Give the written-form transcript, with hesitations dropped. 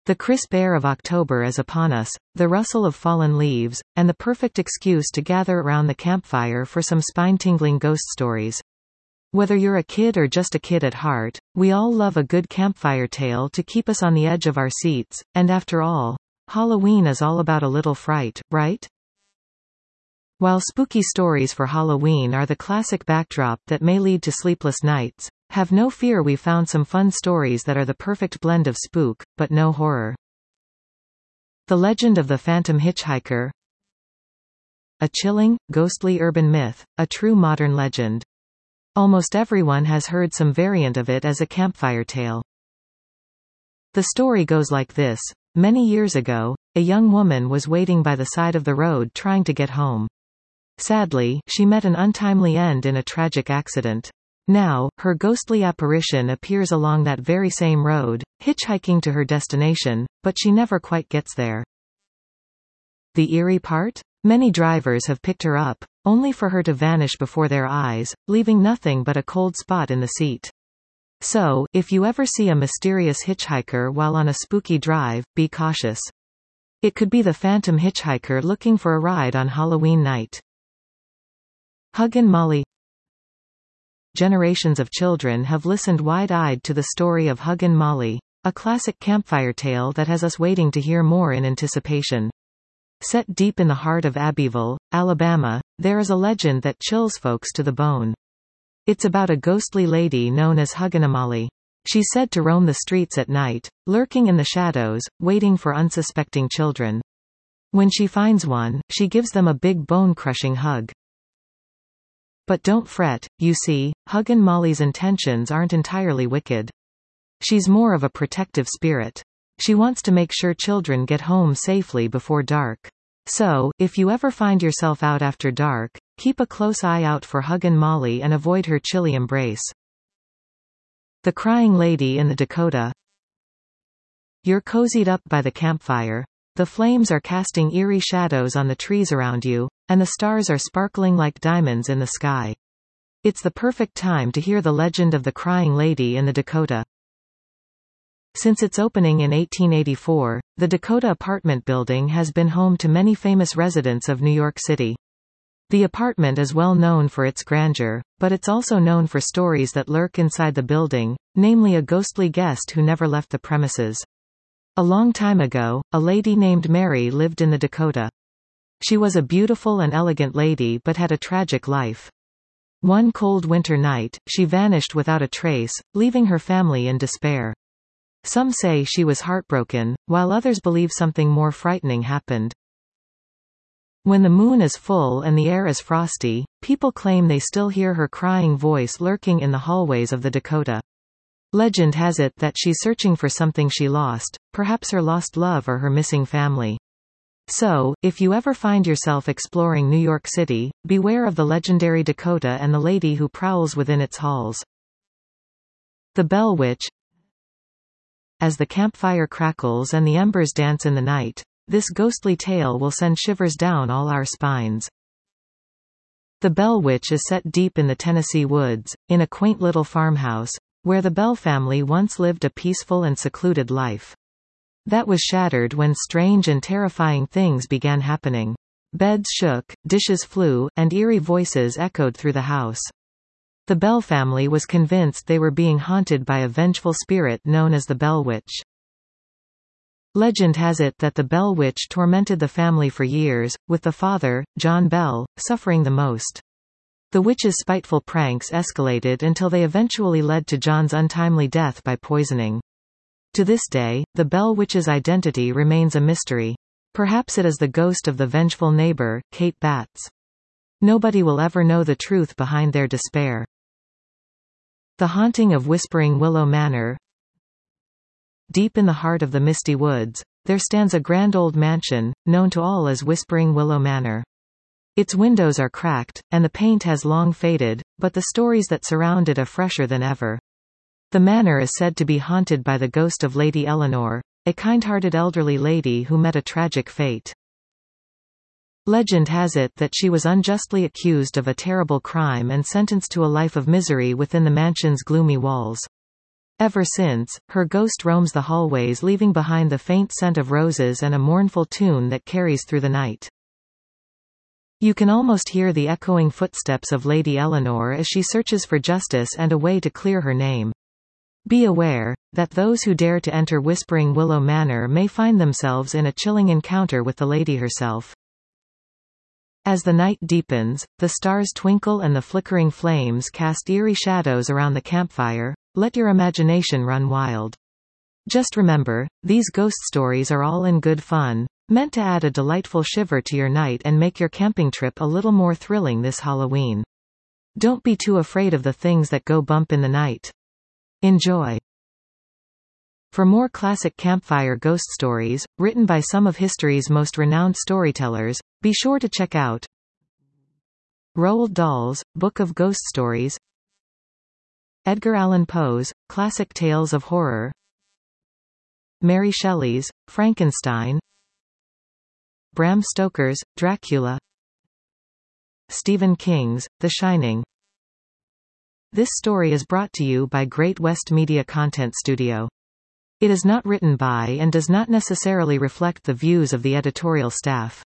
The crisp air of October is upon us, the rustle of fallen leaves, and the perfect excuse to gather around the campfire for some spine-tingling ghost stories. Whether you're a kid or just a kid at heart, we all love a good campfire tale to keep us on the edge of our seats, and after all, Halloween is all about a little fright, right? While spooky stories for Halloween are the classic backdrop that may lead to sleepless nights, have no fear, we found some fun stories that are the perfect blend of spook, but no horror. The legend of the Phantom Hitchhiker. A chilling, ghostly urban myth, a true modern legend. Almost everyone has heard some variant of it as a campfire tale. The story goes like this. Many years ago, a young woman was waiting by the side of the road trying to get home. Sadly, she met an untimely end in a tragic accident. Now, her ghostly apparition appears along that very same road, hitchhiking to her destination, but she never quite gets there. The eerie part? Many drivers have picked her up, only for her to vanish before their eyes, leaving nothing but a cold spot in the seat. So, if you ever see a mysterious hitchhiker while on a spooky drive, be cautious. It could be the Phantom Hitchhiker looking for a ride on Halloween night. Huggin' Molly. Generations of children have listened wide-eyed to the story of Huggin' Molly, a classic campfire tale that has us waiting to hear more in anticipation. Set deep in the heart of Abbeville, Alabama, there is a legend that chills folks to the bone. It's about a ghostly lady known as Huggin' Molly. She's said to roam the streets at night, lurking in the shadows, waiting for unsuspecting children. When she finds one, she gives them a big bone-crushing hug. But don't fret, you see, Huggin' Molly's intentions aren't entirely wicked. She's more of a protective spirit. She wants to make sure children get home safely before dark. So, if you ever find yourself out after dark, keep a close eye out for Huggin' Molly and avoid her chilly embrace. The Crying Lady in the Dakota. You're cozied up by the campfire. The flames are casting eerie shadows on the trees around you, and the stars are sparkling like diamonds in the sky. It's the perfect time to hear the legend of the Crying Lady in the Dakota. Since its opening in 1884, the Dakota apartment building has been home to many famous residents of New York City. The apartment is well known for its grandeur, but it's also known for stories that lurk inside the building, namely a ghostly guest who never left the premises. A long time ago, a lady named Mary lived in the Dakota. She was a beautiful and elegant lady but had a tragic life. One cold winter night, she vanished without a trace, leaving her family in despair. Some say she was heartbroken, while others believe something more frightening happened. When the moon is full and the air is frosty, people claim they still hear her crying voice lurking in the hallways of the Dakota. Legend has it that she's searching for something she lost, perhaps her lost love or her missing family. So, if you ever find yourself exploring New York City, beware of the legendary Dakota and the lady who prowls within its halls. The Bell Witch. As the campfire crackles and the embers dance in the night, this ghostly tale will send shivers down all our spines. The Bell Witch is set deep in the Tennessee woods, in a quaint little farmhouse, where the Bell family once lived a peaceful and secluded life. That was shattered when strange and terrifying things began happening. Beds shook, dishes flew, and eerie voices echoed through the house. The Bell family was convinced they were being haunted by a vengeful spirit known as the Bell Witch. Legend has it that the Bell Witch tormented the family for years, with the father, John Bell, suffering the most. The witch's spiteful pranks escalated until they eventually led to John's untimely death by poisoning. To this day, the Bell Witch's identity remains a mystery. Perhaps it is the ghost of the vengeful neighbor, Kate Batts. Nobody will ever know the truth behind their despair. The Haunting of Whispering Willow Manor. Deep in the heart of the misty woods, there stands a grand old mansion, known to all as Whispering Willow Manor. Its windows are cracked, and the paint has long faded, but the stories that surround it are fresher than ever. The manor is said to be haunted by the ghost of Lady Eleanor, a kind-hearted elderly lady who met a tragic fate. Legend has it that she was unjustly accused of a terrible crime and sentenced to a life of misery within the mansion's gloomy walls. Ever since, her ghost roams the hallways, leaving behind the faint scent of roses and a mournful tune that carries through the night. You can almost hear the echoing footsteps of Lady Eleanor as she searches for justice and a way to clear her name. Be aware that those who dare to enter Whispering Willow Manor may find themselves in a chilling encounter with the lady herself. As the night deepens, the stars twinkle and the flickering flames cast eerie shadows around the campfire. Let your imagination run wild. Just remember, these ghost stories are all in good fun, meant to add a delightful shiver to your night and make your camping trip a little more thrilling this Halloween. Don't be too afraid of the things that go bump in the night. Enjoy. For more classic campfire ghost stories, written by some of history's most renowned storytellers, be sure to check out Roald Dahl's Book of Ghost Stories, Edgar Allan Poe's Classic Tales of Horror, Mary Shelley's Frankenstein, Bram Stoker's Dracula, Stephen King's The Shining. This story is brought to you by Great West Media Content Studio. It is not written by and does not necessarily reflect the views of the editorial staff.